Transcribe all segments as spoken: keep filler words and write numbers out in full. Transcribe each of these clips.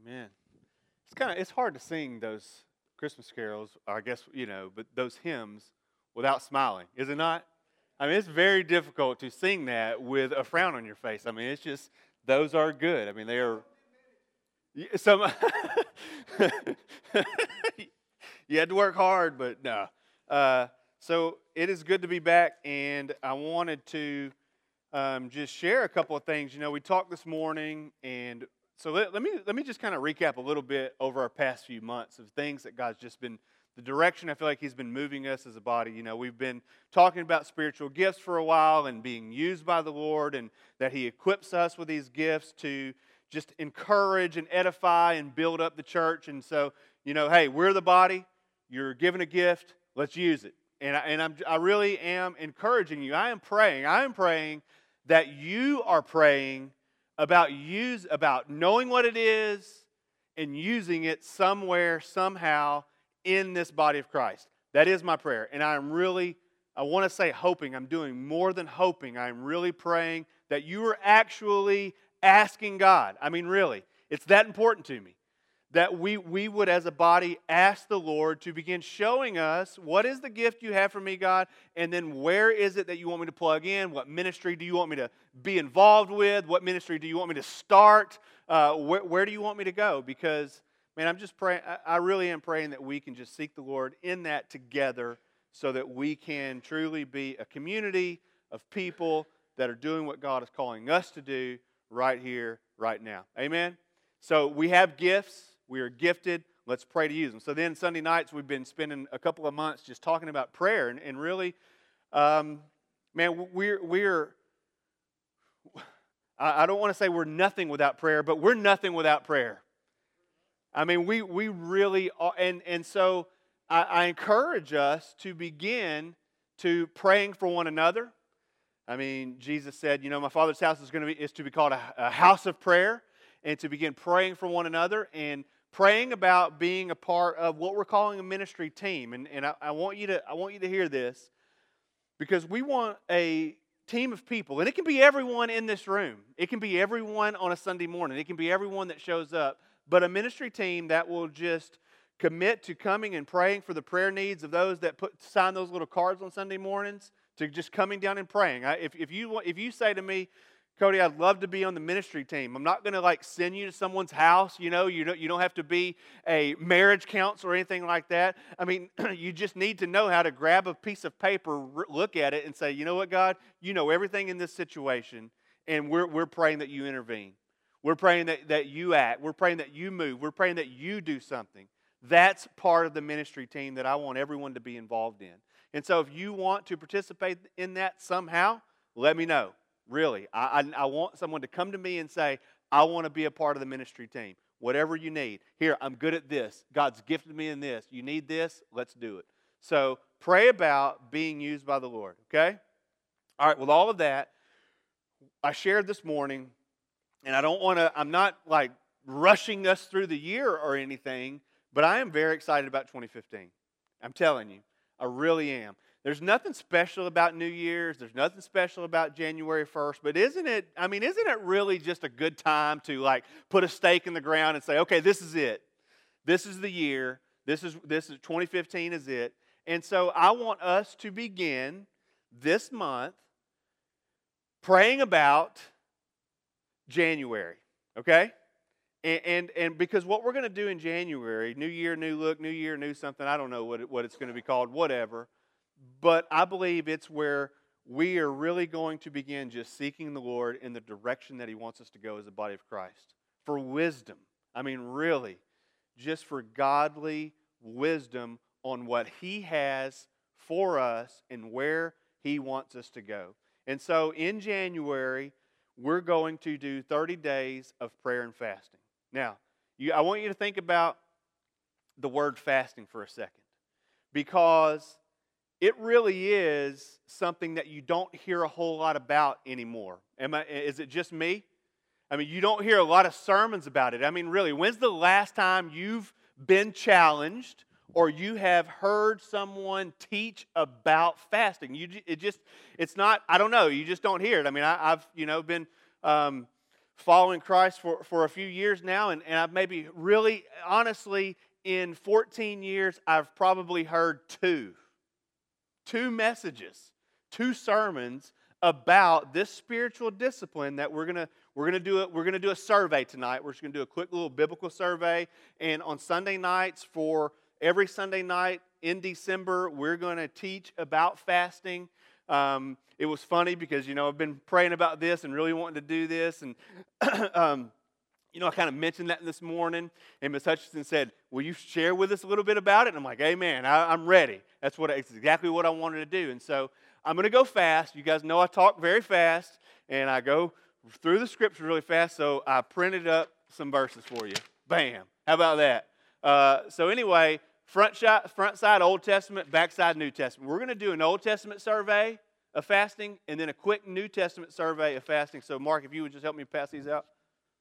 Amen. It's kind of it's hard to sing those Christmas carols, I guess, you know, but those hymns without smiling, is it not? I mean, it's very difficult to sing that with a frown on your face. I mean, it's just those are good. I mean, they are y- some you had to work hard, but no. Uh, so it is good to be back, and I wanted to um, just share a couple of things. You know, we talked this morning, and so let, let me let me just kind of recap a little bit over our past few months of things that God's just been the direction I feel like He's been moving us as a body. You know, we've been talking about spiritual gifts for a while and being used by the Lord, and that He equips us with these gifts to just encourage and edify and build up the church. And so, you know, hey, we're the body. You're given a gift. Let's use it. And I, and I'm, I really am encouraging you. I am praying. I am praying that you are praying about use about knowing what it is and using it somewhere, somehow in this body of Christ. That is my prayer. And I'm really, I want to say hoping. I'm doing more than hoping. I'm really praying that you are actually asking God. I mean, really, it's that important to me. That we, we would, as a body, ask the Lord to begin showing us what is the gift you have for me, God, and then where is it that you want me to plug in? What ministry do you want me to be involved with? What ministry do you want me to start? Uh, where, where do you want me to go? Because, man, I'm just praying, I, I really am praying that we can just seek the Lord in that together so that we can truly be a community of people that are doing what God is calling us to do right here, right now. Amen? So we have gifts. We are gifted. Let's pray to use them. So then Sunday nights, we've been spending a couple of months just talking about prayer. And, and really, um, man, we're, we're I don't want to say we're nothing without prayer, but we're nothing without prayer. I mean, we, we really are. And, and so I, I encourage us to begin to praying for one another. I mean, Jesus said, you know, my Father's house is going to be is to be called a, a house of prayer, and to begin praying for one another and praying about being a part of what we're calling a ministry team. And, and I, I want you to I want you to hear this, because we want a team of people, and it can be everyone in this room. It can be everyone on a Sunday morning. It can be everyone that shows up, but a ministry team that will just commit to coming and praying for the prayer needs of those that put sign those little cards on Sunday mornings, to just coming down and praying. I, if, if you if you say to me, Cody, I'd love to be on the ministry team. I'm not going to like send you to someone's house. You know, you don't, you don't have to be a marriage counselor or anything like that. I mean, you just need to know how to grab a piece of paper, look at it, and say, you know what, God, you know everything in this situation, and we're, we're praying that you intervene. We're praying that, that you act. We're praying that you move. We're praying that you do something. That's part of the ministry team that I want everyone to be involved in. And so if you want to participate in that somehow, let me know. Really, I, I, I want someone to come to me and say, I want to be a part of the ministry team. Whatever you need. Here, I'm good at this. God's gifted me in this. You need this? Let's do it. So pray about being used by the Lord, okay? All right, with all of that, I shared this morning, and I don't want to, I'm not like rushing us through the year or anything, but I am very excited about twenty fifteen. I'm telling you, I really am. There's nothing special about New Year's. There's nothing special about January first. But isn't it, I mean, isn't it really just a good time to like put a stake in the ground and say, okay, this is it. This is the year. This is, this is twenty fifteen is it. And so I want us to begin this month praying about January, okay? And, and, and because what we're going to do in January, new year, new look, new year, new something, I don't know what, it, what it's going to be called, whatever. But I believe it's where we are really going to begin just seeking the Lord in the direction that He wants us to go as a body of Christ. For wisdom. I mean, really, just for godly wisdom on what He has for us and where He wants us to go. And so in January, we're going to do thirty days of prayer and fasting. Now, you, I want you to think about the word fasting for a second, because it really is something that you don't hear a whole lot about anymore. Am I, is it just me? I mean, you don't hear a lot of sermons about it. I mean, really, when's the last time you've been challenged or you have heard someone teach about fasting? You, it just, it's not, I don't know, you just don't hear it. I mean, I, I've, you know, been um, following Christ for, for a few years now, and, and I've maybe really, honestly, in fourteen years, I've probably heard two, two messages, two sermons about this spiritual discipline that we're gonna we're gonna do a, we're gonna do a survey tonight. We're just gonna do a quick little biblical survey, and on Sunday nights, for every Sunday night in December, we're gonna teach about fasting. Um, it was funny because you know I've been praying about this and really wanting to do this, and um, you know I kind of mentioned that this morning, and Miz Hutchinson said, "Will you share with us a little bit about it?" And I'm like, "Amen, I, I'm ready." That's what it's exactly what I wanted to do, and so. I'm going to go fast. You guys know I talk very fast, and I go through the scripture really fast, so I printed up some verses for you. Bam. How about that? Uh, so anyway, front, shot, front side Old Testament, back side New Testament. We're going to do an Old Testament survey of fasting, and then a quick New Testament survey of fasting. So Mark, if you would just help me pass these out.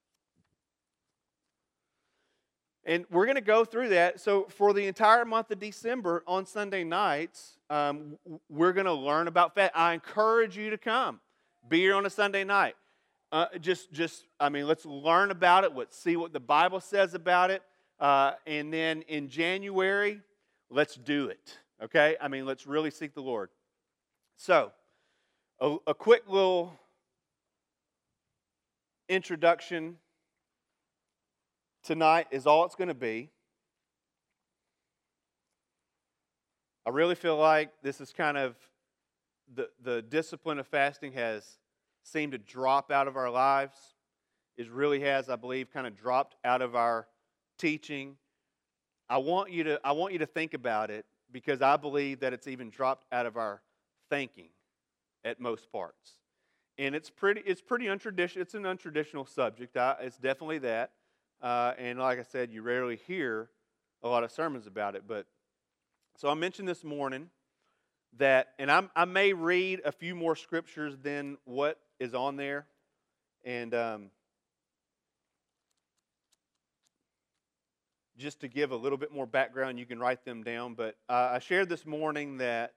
And we're going to go through that. So for the entire month of December on Sunday nights, um, we're going to learn about fast. I encourage you to come. Be here on a Sunday night. Uh, just, just, I mean, let's learn about it. Let's see what the Bible says about it. Uh, and then in January, let's do it. Okay? I mean, let's really seek the Lord. So, a, a quick little introduction tonight is all it's going to be. I really feel like this is kind of the, the discipline of fasting has seemed to drop out of our lives. It really has, I believe, kind of dropped out of our teaching. I want you to I want you to think about it because I believe that it's even dropped out of our thinking at most parts. And it's pretty it's pretty untraditional. It's an untraditional subject. I, it's definitely that. Uh, and like I said, you rarely hear a lot of sermons about it. But so I mentioned this morning that, and I'm, I may read a few more scriptures than what is on there. And um, just to give a little bit more background, you can write them down. But uh, I shared this morning that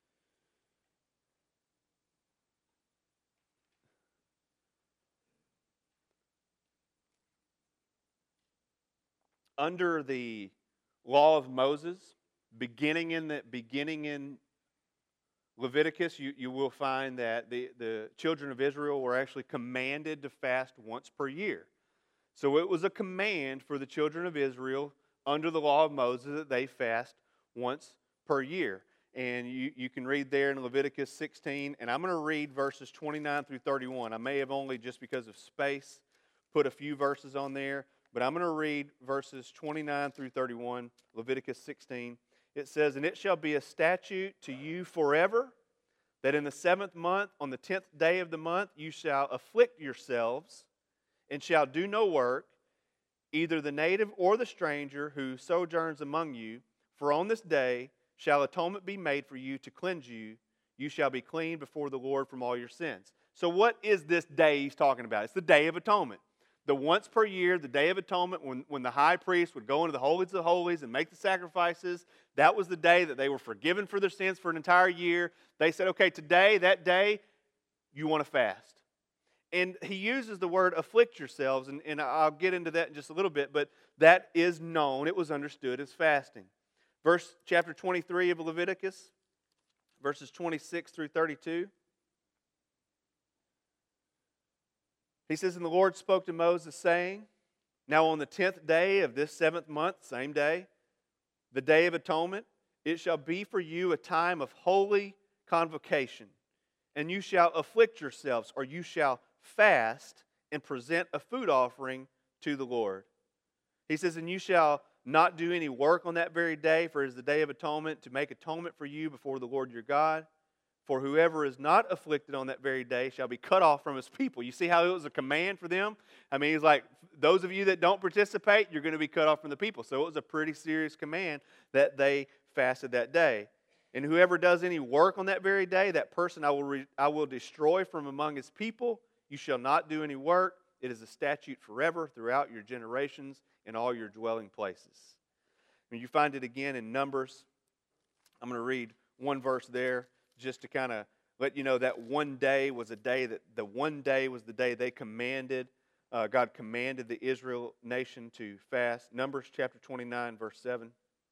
under the law of Moses, beginning in the beginning in Leviticus, you, you will find that the, the children of Israel were actually commanded to fast once per year. So it was a command for the children of Israel under the law of Moses that they fast once per year. And you, you can read there in Leviticus sixteen, and I'm going to read verses twenty-nine through thirty-one. I may have only, just because of space, put a few verses on there. But I'm going to read verses twenty-nine through thirty-one, Leviticus sixteen. It says, "And it shall be a statute to you forever, that in the seventh month, on the tenth day of the month, you shall afflict yourselves, and shall do no work, either the native or the stranger who sojourns among you. For on this day shall atonement be made for you to cleanse you. You shall be clean before the Lord from all your sins." So what is this day he's talking about? It's the Day of Atonement. The once per year, the Day of Atonement, when, when the high priest would go into the holies of holies and make the sacrifices, that was the day that they were forgiven for their sins for an entire year. They said, okay, today, that day, you want to fast. And he uses the word afflict yourselves, and, and I'll get into that in just a little bit, but that is known. It was understood as fasting. Verse chapter twenty-three of Leviticus, verses twenty-six through thirty-two. He says, "And the Lord spoke to Moses, saying, Now on the tenth day of this seventh month, same day, the Day of Atonement, it shall be for you a time of holy convocation. And you shall afflict yourselves, or you shall fast and present a food offering to the Lord." He says, "And you shall not do any work on that very day, for it is the Day of Atonement, to make atonement for you before the Lord your God. For whoever is not afflicted on that very day shall be cut off from his people." You see how it was a command for them? I mean, he's like, those of you that don't participate, you're going to be cut off from the people. So it was a pretty serious command that they fasted that day. "And whoever does any work on that very day, that person I will re- I will destroy from among his people. You shall not do any work. It is a statute forever throughout your generations in all your dwelling places." And you find it again in Numbers. I'm going to read one verse there, just to kind of let you know that one day was a day that the one day was the day they commanded uh, God commanded the Israel nation to fast. Numbers chapter twenty-nine, verse seven.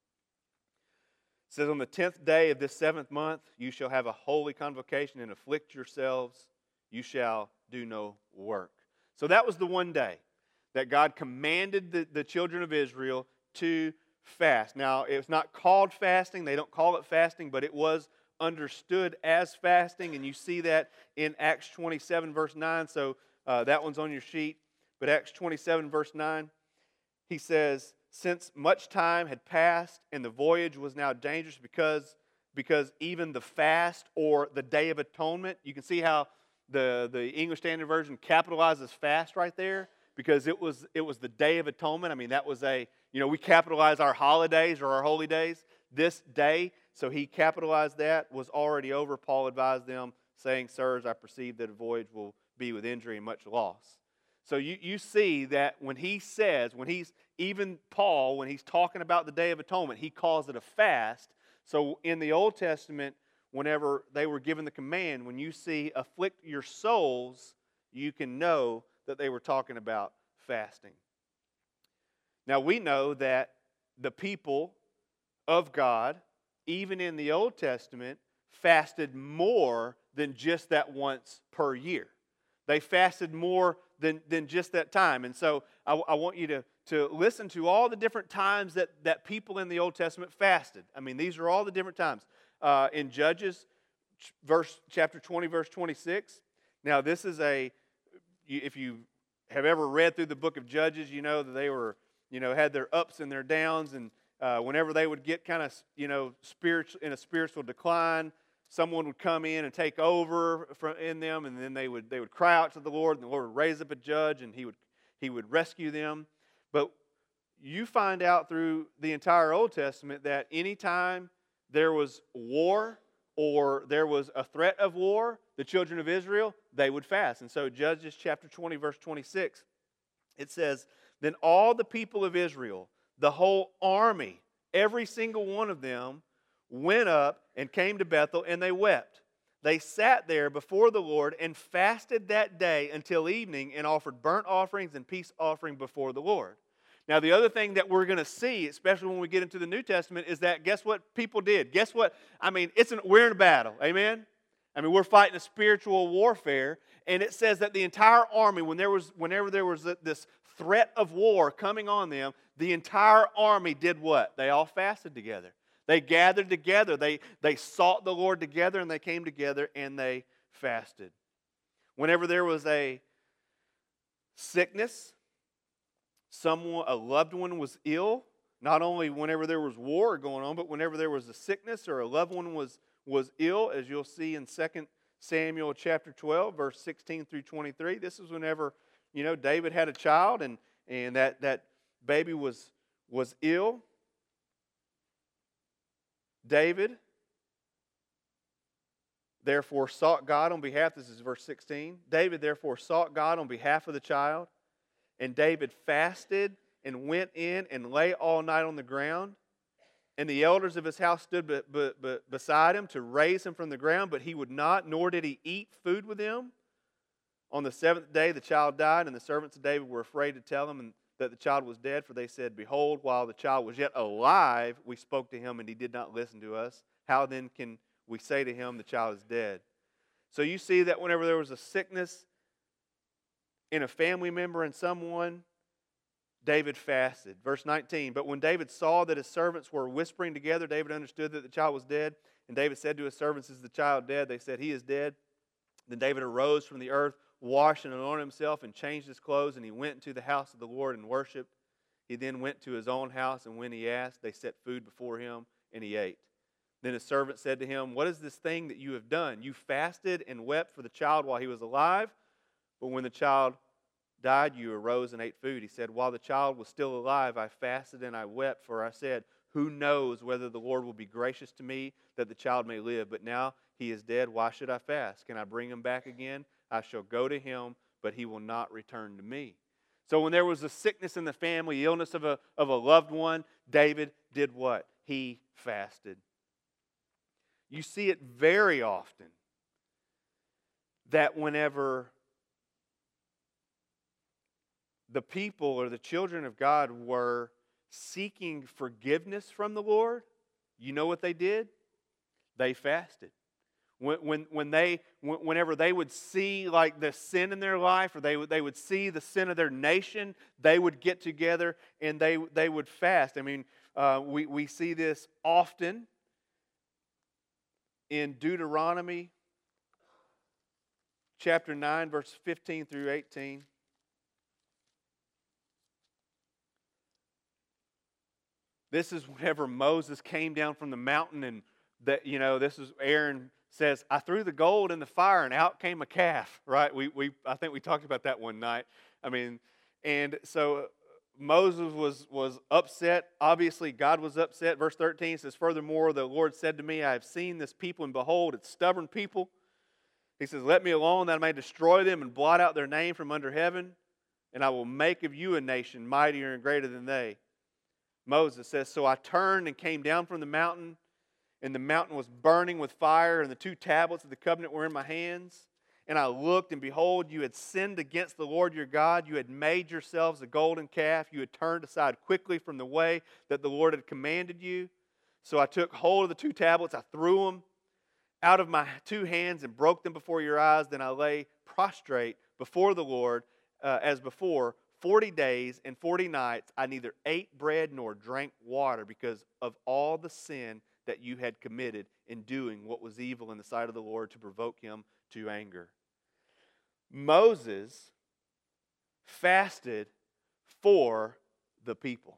It says, on the tenth day of this seventh month, you shall have a holy convocation and afflict yourselves. You shall do no work. So that was the one day that God commanded the, the children of Israel to fast. Now, it's not called fasting. They don't call it fasting, but it was understood as fasting. And you see that in Acts twenty-seven, verse nine. So uh, that one's on your sheet. But Acts twenty-seven, verse nine, he says, since much time had passed and the voyage was now dangerous because, because even the fast or the Day of Atonement, you can see how the, the English Standard Version capitalizes fast right there because it was, it was the Day of Atonement. I mean, that was a, you know, we capitalize our holidays or our holy days. This day, so he capitalized that, was already over. Paul advised them, saying, sirs, I perceive that a voyage will be with injury and much loss. So you, you see that when he says, when he's, even Paul, when he's talking about the Day of Atonement, he calls it a fast. So in the Old Testament, whenever they were given the command, when you see afflict your souls, you can know that they were talking about fasting. Now we know that the people of God, even in the Old Testament, fasted more than just that once per year. They fasted more than, than just that time. And so I, I want you to, to listen to all the different times that, that people in the Old Testament fasted. I mean, these are all the different times. Uh, in Judges, verse chapter twenty, verse twenty-six. Now, this is a, if you have ever read through the book of Judges, you know that they were, you know, had their ups and their downs. And uh, whenever they would get kind of, you know, spiritual in a spiritual decline, someone would come in and take over from in them, and then they would they would cry out to the Lord, and the Lord would raise up a judge, and he would he would rescue them. But you find out through the entire Old Testament that anytime there was war or there was a threat of war, the children of Israel, they would fast. And so Judges chapter twenty, verse twenty-six, it says, then all the people of Israel, the whole army, every single one of them, went up and came to Bethel, and they wept. They sat there before the Lord and fasted that day until evening and offered burnt offerings and peace offering before the Lord. Now, the other thing that we're going to see, especially when we get into the New Testament, is that guess what people did? Guess what? I mean, it's an, we're in a battle. Amen? I mean, we're fighting a spiritual warfare, and it says that the entire army, when there was, whenever there was this threat of war coming on them, the entire army did what? They all fasted together. They gathered together. They, they sought the Lord together, and they came together, and they fasted. Whenever there was a sickness, someone, a loved one was ill, not only whenever there was war going on, but whenever there was a sickness or a loved one was, was ill, as you'll see in Second Samuel chapter twelve, verse sixteen through twenty-three. This is whenever, you know, David had a child, and, and that, that baby was, was ill. David, therefore, sought God on behalf, this is verse sixteen. David, therefore, sought God on behalf of the child. And David fasted and went in and lay all night on the ground. And the elders of his house stood be, be, be, beside him to raise him from the ground, but he would not, nor did he eat food with them. On the seventh day the child died, and the servants of David were afraid to tell him that the child was dead, for they said, behold, while the child was yet alive, we spoke to him, and he did not listen to us. How then can we say to him, the child is dead? So you see that whenever there was a sickness in a family member and someone, David fasted. Verse nineteen, but when David saw that his servants were whispering together, David understood that the child was dead. And David said to his servants, is the child dead? They said, he is dead. Then David arose from the earth, washed and anointed himself, and changed his clothes, and he went into the house of the Lord and worshiped. He then went to his own house, and when he asked, they set food before him, and he ate. Then his servant said to him, what is this thing that you have done? You fasted and wept for the child while he was alive, but when the child died, you arose and ate food. He said, while the child was still alive, I fasted and I wept, for I said, who knows whether the Lord will be gracious to me that the child may live? But now he is dead. Why should I fast? Can I bring him back again? I shall go to him, but he will not return to me. So when there was a sickness in the family, illness of a, of a loved one, David did what? He fasted. You see it very often that whenever the people or the children of God were seeking forgiveness from the Lord, you know what they did? They fasted. When, when, when they, whenever they would see like the sin in their life, or they would, they would see the sin of their nation, they would get together and they, they would fast. I mean, uh, we, we see this often in Deuteronomy chapter nine, verse fifteen through eighteen. This is whenever Moses came down from the mountain, and that, you know, this is Aaron says, I threw the gold in the fire and out came a calf, right? We, we I think we talked about that one night. I mean, and so Moses was, was upset. Obviously, God was upset. Verse thirteen says, furthermore, the Lord said to me, I have seen this people, and behold, it's stubborn people. He says, let me alone that I may destroy them and blot out their name from under heaven, and I will make of you a nation mightier and greater than they. Moses says, so I turned and came down from the mountain, and the mountain was burning with fire, and the two tablets of the covenant were in my hands. And I looked, and behold, you had sinned against the Lord your God. You had made yourselves a golden calf. You had turned aside quickly from the way that the Lord had commanded you. So I took hold of the two tablets. I threw them out of my two hands and broke them before your eyes. Then I lay prostrate before the Lord uh, as before. Forty days and forty nights I neither ate bread nor drank water because of all the sin that you had committed in doing what was evil in the sight of the Lord to provoke him to anger. Moses fasted for the people.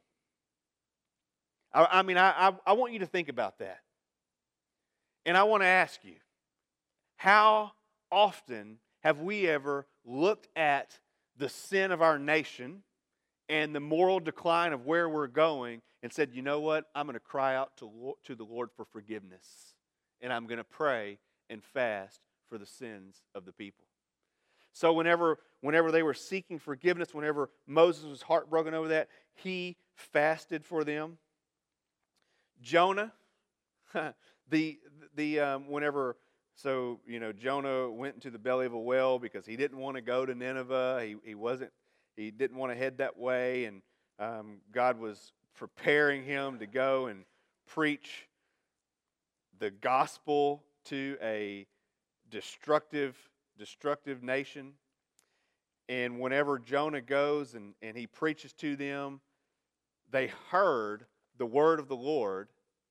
I, I mean, I, I, I want you to think about that. And I want to ask you, how often have we ever looked at the sin of our nation and the moral decline of where we're going and said, you know what, I'm going to cry out to, to the Lord for forgiveness, and I'm going to pray and fast for the sins of the people. So whenever, whenever they were seeking forgiveness, whenever Moses was heartbroken over that, he fasted for them. Jonah, the, the um, whenever... So, you know, Jonah went into the belly of a whale because he didn't want to go to Nineveh. He, he wasn't, he didn't want to head that way. And um, God was preparing him to go and preach the gospel to a destructive, destructive nation. And whenever Jonah goes and, and he preaches to them, they heard the word of the Lord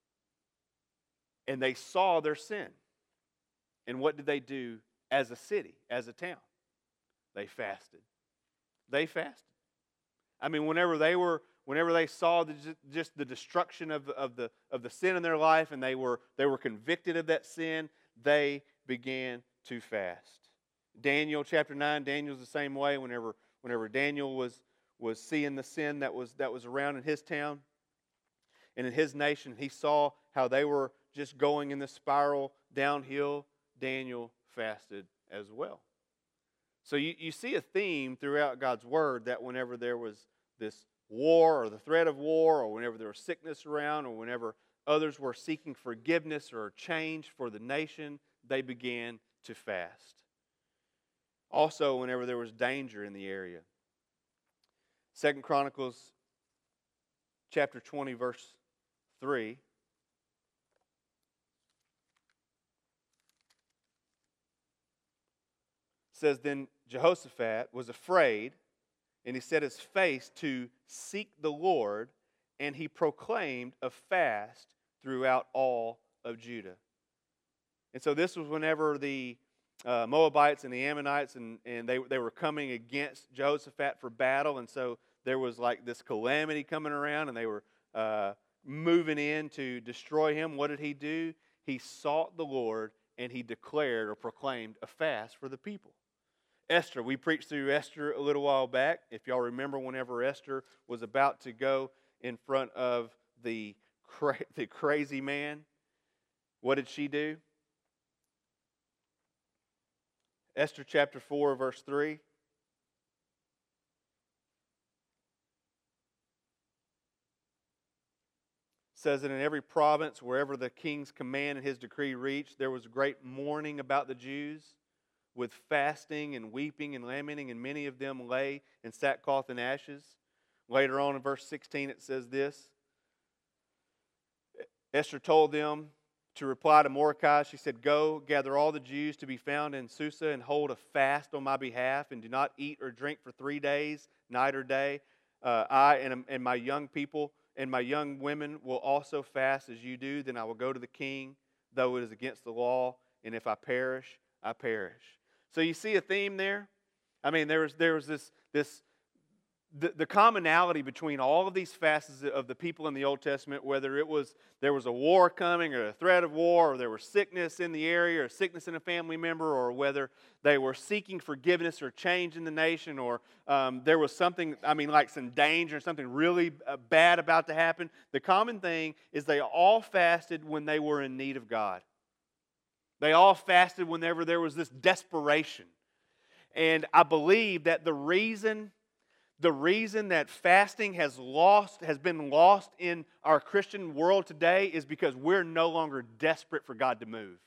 and they saw their sin. And what did they do as a city, as a town? They fasted. They fasted. I mean, whenever they were, whenever they saw the, just the destruction of the, of the of the sin in their life, and they were they were convicted of that sin, they began to fast. Daniel chapter nine. Daniel's the same way. Whenever whenever Daniel was was seeing the sin that was that was around in his town and in his nation, he saw how they were just going in this spiral downhill. Daniel fasted as well. So you, you see a theme throughout God's Word that whenever there was this war or the threat of war, or whenever there was sickness around, or whenever others were seeking forgiveness or change for the nation, they began to fast. Also, whenever there was danger in the area. Second Chronicles chapter twenty, verse three. Says, then Jehoshaphat was afraid, and he set his face to seek the Lord, and he proclaimed a fast throughout all of Judah. And so this was whenever the uh, Moabites and the Ammonites, and, and they, they were coming against Jehoshaphat for battle, and so there was like this calamity coming around, and they were uh, moving in to destroy him. What did he do? He sought the Lord, and he declared or proclaimed a fast for the people. Esther, we preached through Esther a little while back. If y'all remember, whenever Esther was about to go in front of the, cra- the crazy man, what did she do? Esther chapter four, verse three. Says that in every province, wherever the king's command and his decree reached, there was great mourning about the Jews. with fasting and weeping and lamenting, and many of them lay in sackcloth and ashes. Later on in verse sixteen it says this. Esther told them to reply to Mordecai. She said, "Go, gather all the Jews to be found in Susa and hold a fast on my behalf, and do not eat or drink for three days, night or day. Uh, I and, and my young people and my young women will also fast as you do. Then I will go to the king, though it is against the law, and if I perish, I perish." So you see a theme there? I mean, there was, there was this, this the, the commonality between all of these fasts of the people in the Old Testament, whether it was there was a war coming or a threat of war, or there was sickness in the area or sickness in a family member, or whether they were seeking forgiveness or change in the nation, or um, there was something, I mean, like some danger, something really uh, bad about to happen. The common thing is they all fasted when they were in need of God. They all fasted whenever there was this desperation. And I believe that the reason The reason that fasting has lost, has been lost in our Christian world today is because we're no longer desperate for God to move.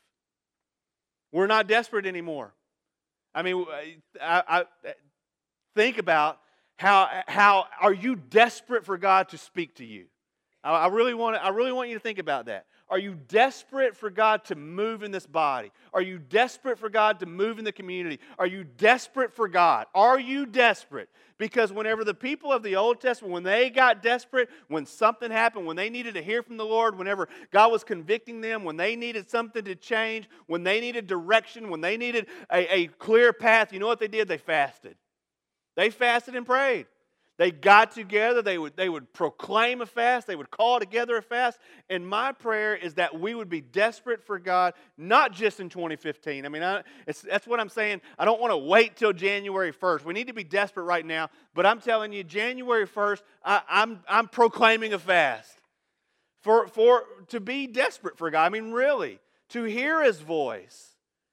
We're not desperate anymore. I mean, I, I think about how how are you desperate for God to speak to you? I, I really want I really want you to think about that. Are you desperate for God to move in this body? Are you desperate for God to move in the community? Are you desperate for God? Are you desperate? Because whenever the people of the Old Testament, when they got desperate, when something happened, when they needed to hear from the Lord, whenever God was convicting them, when they needed something to change, when they needed direction, when they needed a, a clear path, you know what they did? They fasted. They fasted and prayed. They got together, they would, they would proclaim a fast, they would call together a fast. And my prayer is that we would be desperate for God, not just in twenty fifteen. I mean, I, it's, that's what I'm saying. I don't want to wait till January first. We need to be desperate right now. But I'm telling you, January first, I, I'm, I'm proclaiming a fast. For, for, to be desperate for God. I mean, really, to hear His voice.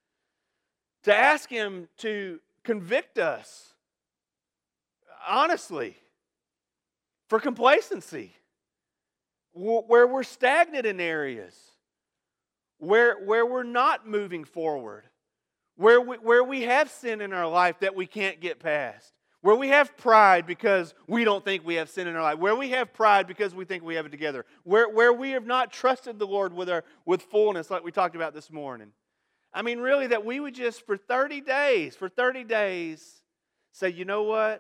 To ask Him to convict us. Honestly, for complacency, where we're stagnant in areas, where, where we're not moving forward, where we, where we have sin in our life that we can't get past, where we have pride because we don't think we have sin in our life, where we have pride because we think we have it together, where, where we have not trusted the Lord with, our, with fullness like we talked about this morning. I mean, really, that we would just, for thirty days, for thirty days, say, you know what?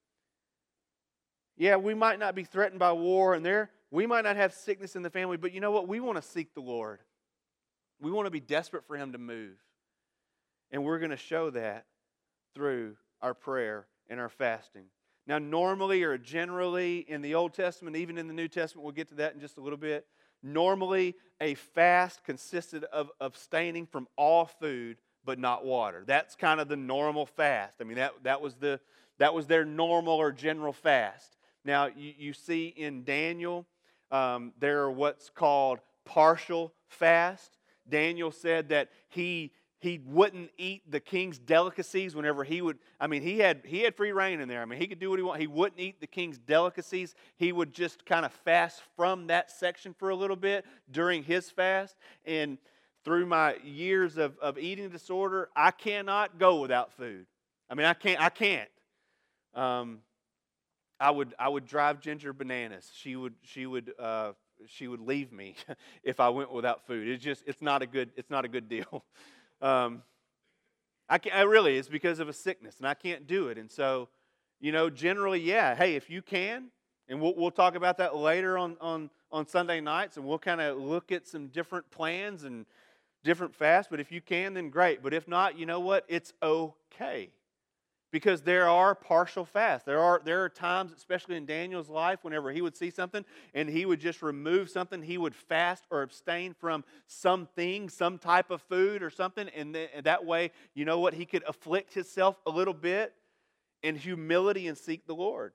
Yeah, we might not be threatened by war, and there we might not have sickness in the family, but you know what? We want to seek the Lord. We want to be desperate for Him to move. And we're going to show that through our prayer and our fasting. Now, normally or generally in the Old Testament, even in the New Testament, we'll get to that in just a little bit, normally a fast consisted of abstaining from all food but not water. That's kind of the normal fast. I mean, that, that was the that was their normal or general fast. Now, you, you see in Daniel, um, there are what's called partial fast. Daniel said that he he wouldn't eat the king's delicacies whenever he would. I mean, he had he had free reign in there. I mean, he could do what he wanted. He wouldn't eat the king's delicacies. He would just kind of fast from that section for a little bit during his fast. And through my years of, of eating disorder, I cannot go without food. I mean, I can't. I can't. Um, I would I would drive Ginger bananas. She would she would uh, she would leave me if I went without food. It's just it's not a good it's not a good deal. Um, I can't. I really it's because of a sickness, and I can't do it. And so, you know, generally, yeah. Hey, if you can, and we'll we'll talk about that later on on on Sunday nights, and we'll kind of look at some different plans and different fasts. But if you can, then great. But if not, you know what? It's okay. Because there are partial fasts. There are, there are times, especially in Daniel's life, whenever he would see something and he would just remove something, he would fast or abstain from something, some type of food or something, and, th- and that way, you know what, he could afflict himself a little bit in humility and seek the Lord.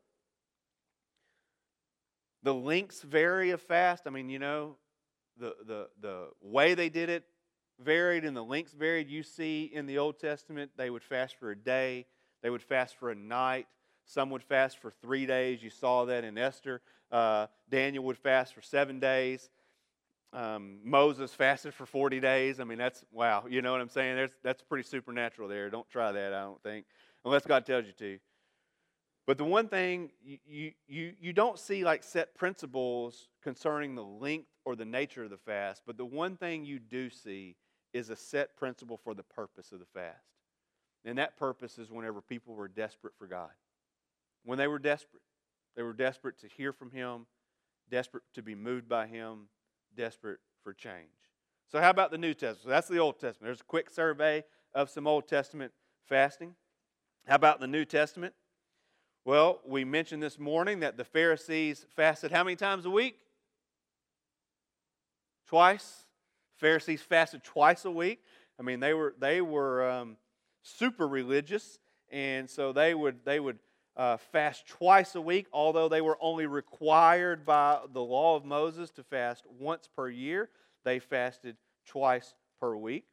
The lengths vary of fast. I mean, you know, the, the, the way they did it varied and the lengths varied. You see in the Old Testament, they would fast for a day. They would fast for a night. Some would fast for three days. You saw that in Esther. Uh, Daniel would fast for seven days. um, Moses fasted for forty days. I mean, that's, wow, you know what I'm saying? There's, that's pretty supernatural there. Don't try that, I don't think, unless God tells you to. But the one thing, you, you, you don't see like set principles concerning the length or the nature of the fast, but the one thing you do see is a set principle for the purpose of the fast. And that purpose is whenever people were desperate for God. When they were desperate. They were desperate to hear from Him, desperate to be moved by Him, desperate for change. So how about the New Testament? So that's the Old Testament. There's a quick survey of some Old Testament fasting. How about the New Testament? Well, we mentioned this morning that the Pharisees fasted how many times a week? Twice. Pharisees fasted twice a week. I mean, they were they were um, super religious, and so they would they would uh, fast twice a week. Although they were only required by the law of Moses to fast once per year, they fasted twice per week.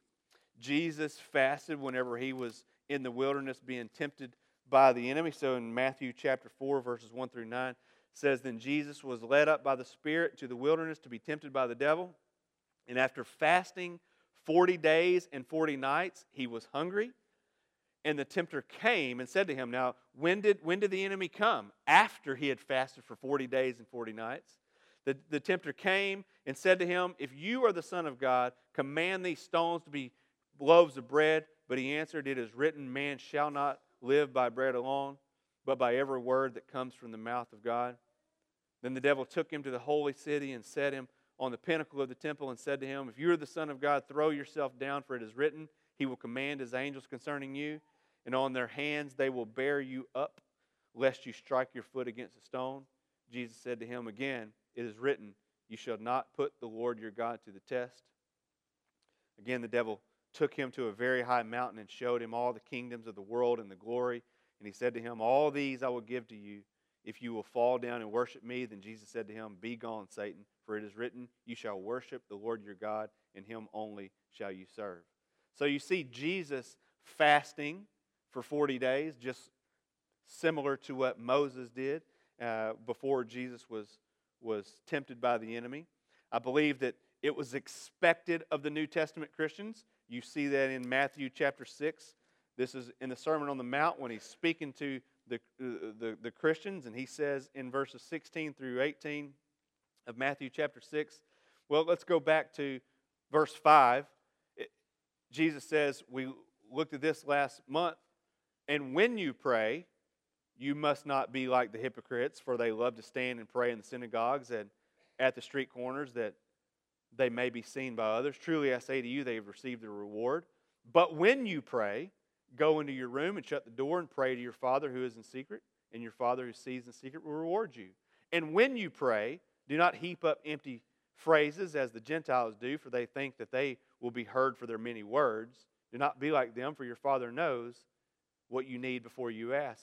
Jesus fasted whenever He was in the wilderness being tempted by the enemy. So in Matthew chapter four, verses one through nine, says, "Then Jesus was led up by the Spirit to the wilderness to be tempted by the devil. And after fasting forty days and forty nights, He was hungry. And the tempter came and said to Him," now, when did, when did the enemy come? After He had fasted for forty days and forty nights. The, the tempter came and said to Him, "If you are the Son of God, command these stones to be loaves of bread." But He answered, "It is written, man shall not live by bread alone, but by every word that comes from the mouth of God." Then the devil took Him to the holy city and set Him on the pinnacle of the temple and said to Him, "If you are the Son of God, throw yourself down, for it is written, He will command His angels concerning you, and on their hands they will bear you up, lest you strike your foot against a stone." Jesus said to him again, "It is written, you shall not put the Lord your God to the test." Again, the devil took Him to a very high mountain and showed Him all the kingdoms of the world and the glory. And He said to him, "All these I will give to you, if you will fall down and worship me." Then Jesus said to him, "Be gone, Satan, for it is written, you shall worship the Lord your God, and Him only shall you serve." So you see Jesus fasting for forty days, just similar to what Moses did uh, before Jesus was, was tempted by the enemy. I believe that it was expected of the New Testament Christians. You see that in Matthew chapter six. This is in the Sermon on the Mount when He's speaking to the, the, the Christians, and He says in verses sixteen through eighteen of Matthew chapter six. Well, let's go back to verse five. It, Jesus says, we looked at this last month, "And when you pray, you must not be like the hypocrites, for they love to stand and pray in the synagogues and at the street corners, that they may be seen by others. Truly I say to you, they have received their reward. But when you pray, go into your room and shut the door and pray to your Father who is in secret, and your Father who sees in secret will reward you. And when you pray, do not heap up empty phrases as the Gentiles do, for they think that they will be heard for their many words. Do not be like them, for your Father knows what you need before you ask.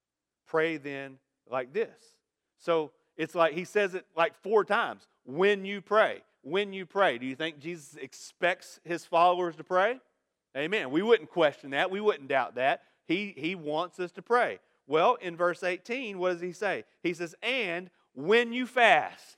Pray then like this." So it's like He says it like four times. When you pray. When you pray. Do you think Jesus expects His followers to pray? Amen. We wouldn't question that. We wouldn't doubt that. He, he wants us to pray. Well, in verse eighteen, what does He say? He says, "And when you fast."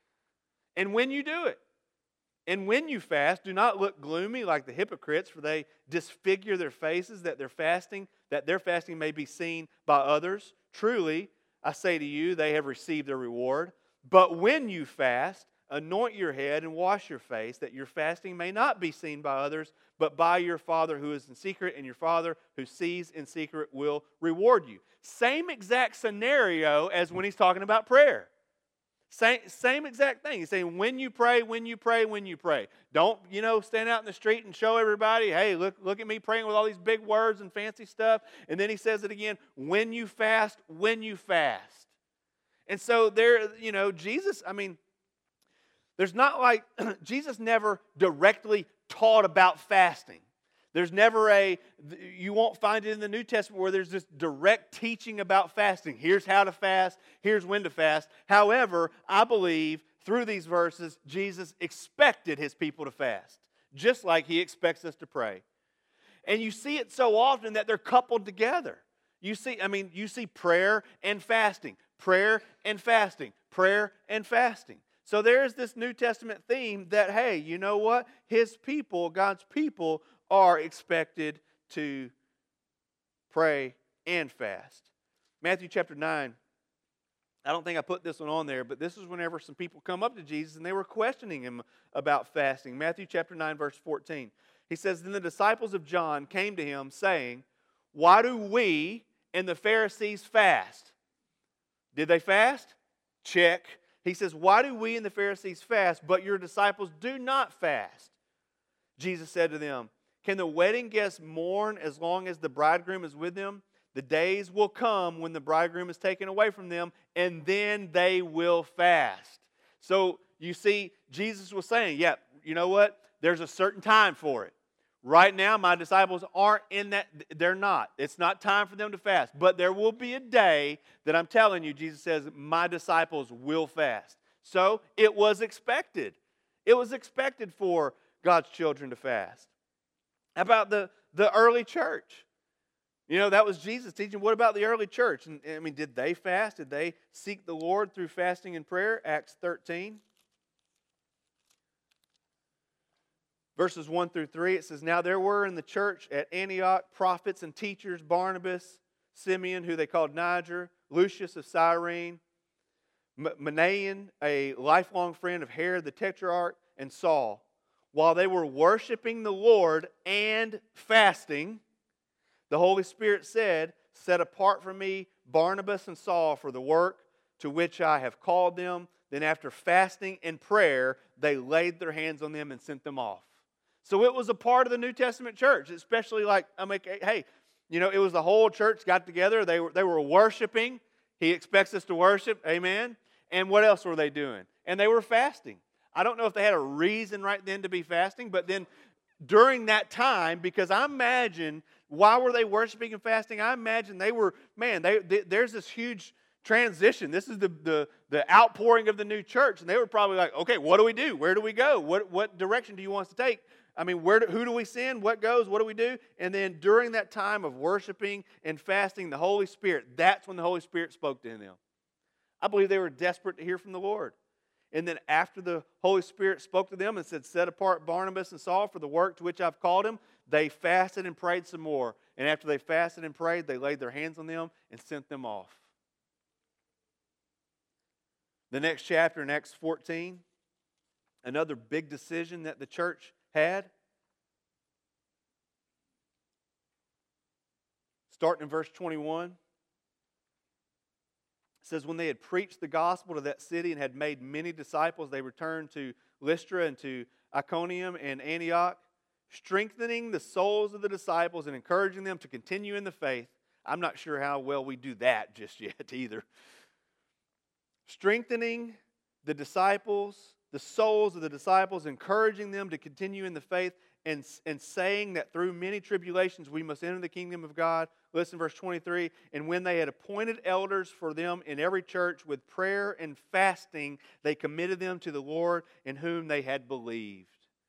And when you do it. "And when you fast, do not look gloomy like the hypocrites, for they disfigure their faces, that their fasting, that their fasting may be seen by others. Truly, I say to you, they have received their reward. But when you fast, anoint your head and wash your face, that your fasting may not be seen by others, but by your Father who is in secret, and your Father who sees in secret will reward you." Same exact scenario as when He's talking about prayer. Same, same exact thing. He's saying, when you pray, when you pray, when you pray. Don't, you know, stand out in the street and show everybody, "Hey, look, look at me praying with all these big words and fancy stuff." And then He says it again, when you fast, when you fast. And so there, you know, Jesus, I mean, there's not like, Jesus never directly taught about fasting. There's never a, you won't find it in the New Testament where there's this direct teaching about fasting. Here's how to fast, here's when to fast. However, I believe through these verses, Jesus expected His people to fast, just like He expects us to pray. And you see it so often that they're coupled together. You see, I mean, you see prayer and fasting, prayer and fasting, prayer and fasting. So there's this New Testament theme that, hey, you know what? His people, God's people, are expected to pray and fast. Matthew chapter nine. I don't think I put this one on there, but this is whenever some people come up to Jesus and they were questioning him about fasting. Matthew chapter nine, verse fourteen. He says, "Then the disciples of John came to him, saying, 'Why do we and the Pharisees fast?'" Did they fast? Check. He says, "Why do we and the Pharisees fast, but your disciples do not fast?" Jesus said to them, "Can the wedding guests mourn as long as the bridegroom is with them? The days will come when the bridegroom is taken away from them, and then they will fast." So you see, Jesus was saying, yeah, you know what? There's a certain time for it. Right now, my disciples aren't in that. They're not. It's not time for them to fast. But there will be a day that I'm telling you, Jesus says, my disciples will fast. So it was expected. It was expected for God's children to fast. How about the, the early church? You know, that was Jesus teaching. What about the early church? And, I mean, did they fast? Did they seek the Lord through fasting and prayer? Acts thirteen. Verses one through three, it says, "Now there were in the church at Antioch prophets and teachers, Barnabas, Simeon, who they called Niger, Lucius of Cyrene, Manaen, a lifelong friend of Herod the Tetrarch, and Saul. While they were worshiping the Lord and fasting, the Holy Spirit said, 'Set apart for me Barnabas and Saul for the work to which I have called them.' Then after fasting and prayer, they laid their hands on them and sent them off." So it was a part of the New Testament church, especially like, I mean, hey, you know, it was the whole church got together. They were, they were worshiping. He expects us to worship. Amen. And what else were they doing? And they were fasting. I don't know if they had a reason right then to be fasting, but then during that time, because I imagine, why were they worshiping and fasting? I imagine they were, man, they, they, there's this huge transition. This is the, the, the outpouring of the new church. And they were probably like, okay, what do we do? Where do we go? What, what direction do you want us to take? I mean, where do, who do we send? What goes? What do we do? And then during that time of worshiping and fasting, the Holy Spirit, that's when the Holy Spirit spoke to them. I believe they were desperate to hear from the Lord. And then after the Holy Spirit spoke to them and said, "Set apart Barnabas and Saul for the work to which I've called them," they fasted and prayed some more. And after they fasted and prayed, they laid their hands on them and sent them off. The next chapter in Acts fourteen, another big decision that the church had. Starting in verse twenty-one. It says, "When they had preached the gospel to that city and had made many disciples, they returned to Lystra and to Iconium and Antioch, strengthening the souls of the disciples and encouraging them to continue in the faith." I'm not sure how well we do that just yet either. Strengthening the disciples, the souls of the disciples, encouraging them to continue in the faith, and, and saying that through many tribulations we must enter the kingdom of God. Listen, verse twenty-three, "And when they had appointed elders for them in every church with prayer and fasting, they committed them to the Lord in whom they had believed."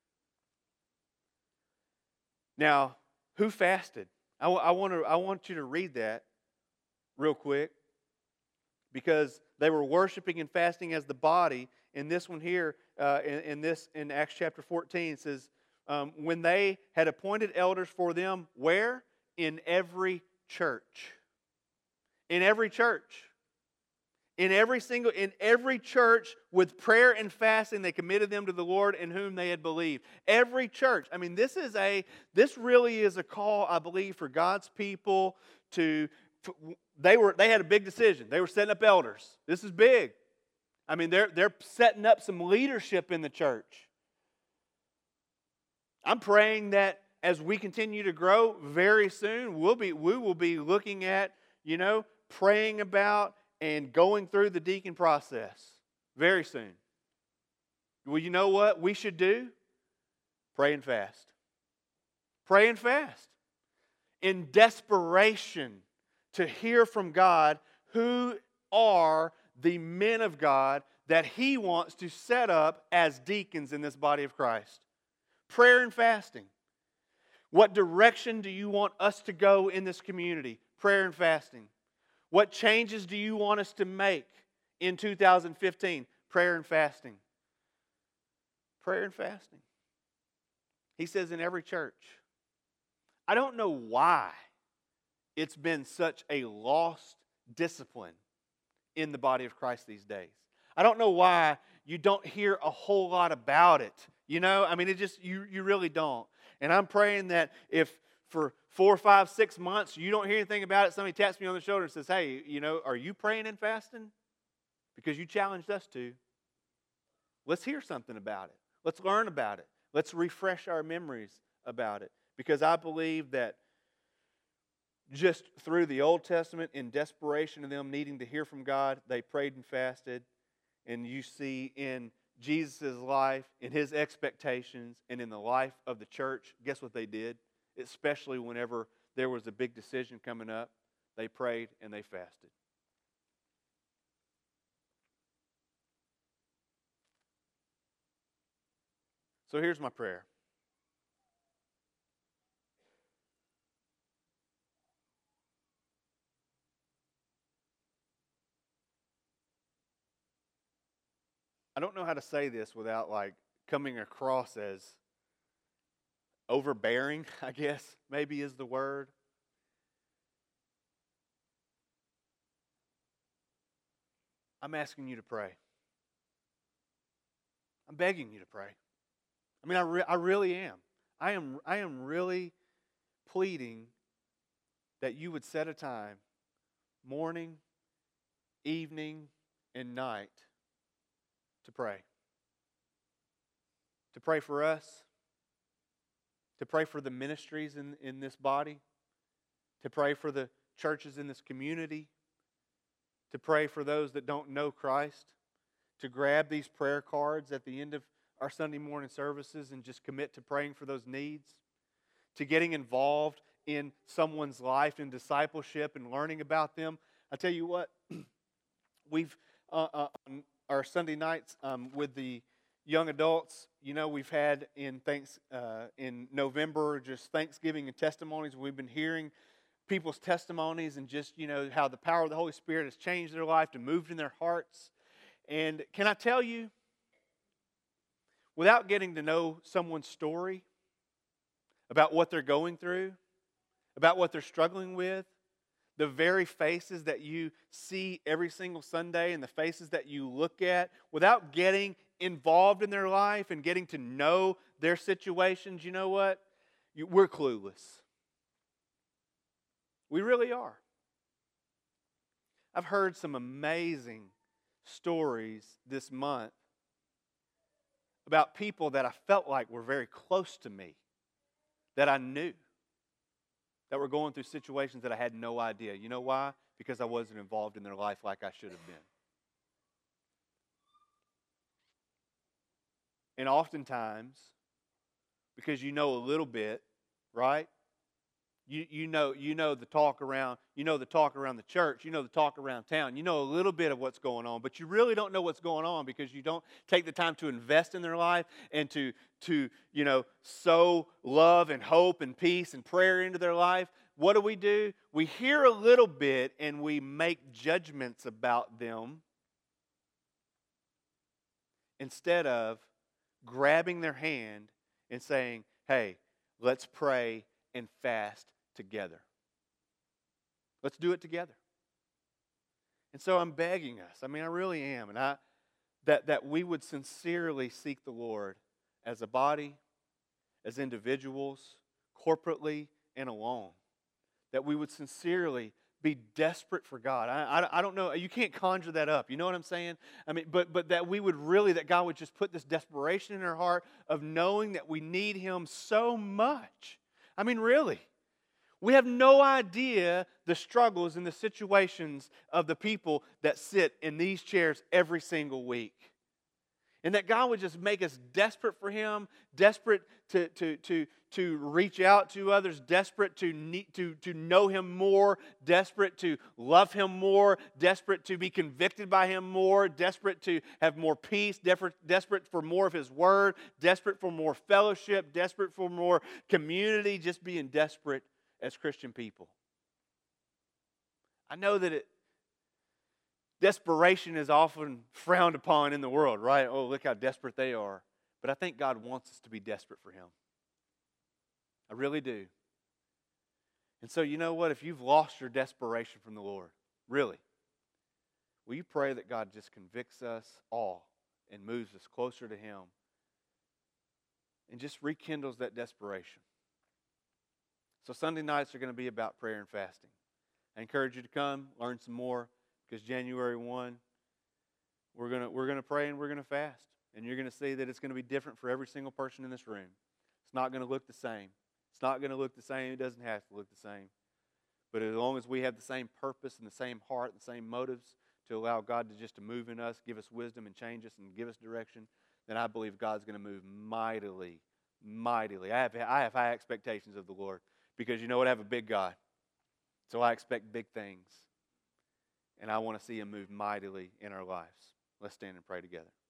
Now, who fasted? I, I, want to, I want you to read that real quick, because they were worshiping and fasting as the body. In this one here, uh, in, in this in Acts chapter fourteen, it says, um, when they had appointed elders for them, where? In every church. In every church. In every single, in every church with prayer and fasting, they committed them to the Lord in whom they had believed. Every church. I mean, this is a, this really is a call, I believe, for God's people to, they were, they had a big decision. They were setting up elders. This is big. I mean, they're, they're setting up some leadership in the church. I'm praying that as we continue to grow, very soon we'll be, we will be looking at, you know, praying about and going through the deacon process very soon. Well, you know what we should do? Pray and fast. Pray and fast. In desperation to hear from God who are the men of God that He wants to set up as deacons in this body of Christ. Prayer and fasting. What direction do you want us to go in this community? Prayer and fasting. What changes do you want us to make in two thousand fifteen? Prayer and fasting. Prayer and fasting. He says in every church. I don't know why it's been such a lost discipline in the body of Christ these days. I don't know why you don't hear a whole lot about it. You know, I mean, it just, you, you really don't. And I'm praying that if for four, five, six months you don't hear anything about it, somebody taps me on the shoulder and says, hey, you know, are you praying and fasting? Because you challenged us to. Let's hear something about it. Let's learn about it. Let's refresh our memories about it. Because I believe that just through the Old Testament, in desperation of them needing to hear from God, they prayed and fasted. And you see in Jesus' life, in His expectations, and in the life of the church, guess what they did? Especially whenever there was a big decision coming up, they prayed and they fasted. So here's my prayer. I don't know how to say this without like coming across as overbearing, I guess, maybe is the word. I'm asking you to pray. I'm begging you to pray. I mean, I, re- I really am. I am. I am really pleading that you would set a time, morning, evening, and night, to pray. To pray for us. To pray for the ministries in, in this body. To pray for the churches in this community. To pray for those that don't know Christ. To grab these prayer cards at the end of our Sunday morning services and just commit to praying for those needs. To getting involved in someone's life in discipleship and learning about them. I tell you what, we've uh, uh, on our Sunday nights um, with the young adults, you know, we've had in thanks uh, in November just Thanksgiving and testimonies. We've been hearing people's testimonies and just, you know, how the power of the Holy Spirit has changed their life and moved in their hearts. And can I tell you, without getting to know someone's story about what they're going through, about what they're struggling with, the very faces that you see every single Sunday and the faces that you look at, without getting involved in their life and getting to know their situations, you know what? You, we're clueless. We really are. I've heard some amazing stories this month about people that I felt like were very close to me, that I knew, that were going through situations that I had no idea. You know why? Because I wasn't involved in their life like I should have been. And oftentimes, because you know a little bit, right? You, you know you know the talk around you know the talk around the church, you know the talk around town, you know a little bit of what's going on, but you really don't know what's going on because you don't take the time to invest in their life and to to you know sow love and hope and peace and prayer into their life. What do we do? We hear a little bit and we make judgments about them instead of grabbing their hand and saying, "Hey, let's pray and fast together. Let's do it together." And so I'm begging us. I mean, I really am. And I that, that we would sincerely seek the Lord as a body, as individuals, corporately, and alone. That we would sincerely be desperate for God. I, I, I don't know. You can't conjure that up. You know what I'm saying? I mean, but but that we would really, that God would just put this desperation in our heart of knowing that we need Him so much. I mean, really. We have no idea the struggles and the situations of the people that sit in these chairs every single week. And that God would just make us desperate for Him, desperate to, to, to, to reach out to others, desperate to, need, to, to know Him more, desperate to love Him more, desperate to be convicted by Him more, desperate to have more peace, desperate, desperate for more of His Word, desperate for more fellowship, desperate for more community, just being desperate as Christian people. I know that it, desperation is often frowned upon in the world, right? Oh, look how desperate they are. But I think God wants us to be desperate for Him. I really do. And so, you know what? If you've lost your desperation from the Lord, really, will you pray that God just convicts us all and moves us closer to Him and just rekindles that desperation? So Sunday nights are going to be about prayer and fasting. I encourage you to come, learn some more, because January first, we're going to, we're going to pray and we're going to fast. And you're going to see that it's going to be different for every single person in this room. It's not going to look the same. It's not going to look the same. It doesn't have to look the same. But as long as we have the same purpose and the same heart and the same motives to allow God to just to move in us, give us wisdom and change us and give us direction, then I believe God's going to move mightily, mightily. I have, I have high expectations of the Lord because you know what? I have a big God. So I expect big things. And I want to see Him move mightily in our lives. Let's stand and pray together.